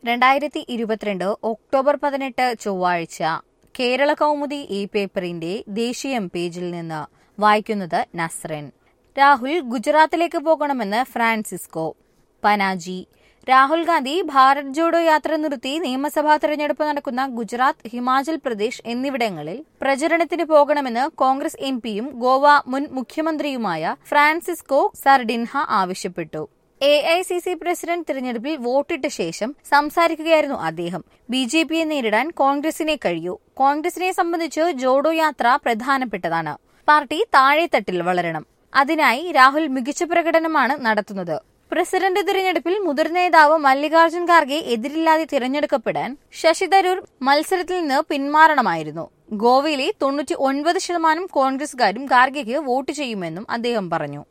2022 October 18 ചൊവ്വാഴ്ച കേരള കൗമുദി ഈ പേപ്പറിന്റെ ദേശീയം പേജിൽ നിന്ന് വായിക്കുന്നത് നസ്റിൻ. രാഹുൽ ഗുജറാത്തിലേക്ക് പോകണമെന്ന് ഫ്രാൻസിസ്കോ. പനാജി. രാഹുൽ ഗാന്ധി ഭാരത് ജോഡോ യാത്ര നിർത്തി നിയമസഭാ തെരഞ്ഞെടുപ്പ് നടക്കുന്ന ഗുജറാത്ത്, ഹിമാചൽ പ്രദേശ് എന്നിവിടങ്ങളിൽ പ്രചരണത്തിന് പോകണമെന്ന് കോൺഗ്രസ് എംപിയും ഗോവ മുൻ മുഖ്യമന്ത്രിയുമായ ഫ്രാൻസിസ്കോ സർഡിൻഹ ആവശ്യപ്പെട്ടു. AICC പ്രസിഡന്റ് തിരഞ്ഞെടുപ്പിൽ വോട്ടിട്ട ശേഷം സംസാരിക്കുകയായിരുന്നു അദ്ദേഹം. BJPയെ നേരിടാൻ കോൺഗ്രസിനെ കഴിയൂ. കോൺഗ്രസിനെ സംബന്ധിച്ച് ജോഡോ യാത്ര പ്രധാനപ്പെട്ടതാണ്. പാർട്ടി താഴെത്തട്ടിൽ വളരണം. അതിനായി രാഹുൽ മികച്ച പ്രകടനമാണ് നടത്തുന്നത്. പ്രസിഡന്റ് തിരഞ്ഞെടുപ്പിൽ മുതിർന്ന നേതാവ് മല്ലികാർജ്ജുൻ ഖാർഗെ എതിരില്ലാതെ തിരഞ്ഞെടുക്കപ്പെടാൻ ശശി തരൂർ മത്സരത്തിൽ നിന്ന് പിന്മാറണമായിരുന്നു. ഗോവയിലെ 99% കോൺഗ്രസുകാരും ഖാർഗെക്ക് വോട്ട് ചെയ്യുമെന്നും അദ്ദേഹം പറഞ്ഞു.